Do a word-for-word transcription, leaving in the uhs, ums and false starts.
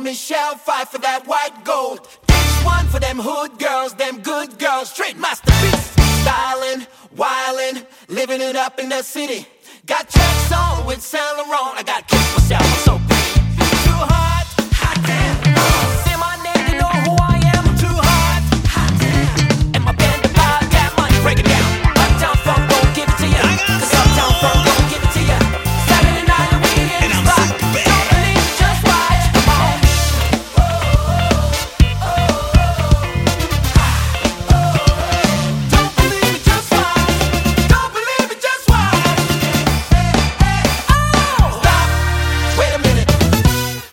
Michelle, fight for that white gold. This one for them hood girls, them good girls, straight masterpiece. Stylin', wildin', living it up in the city. Got tracks on with Saint Laurent. I got kiss myself.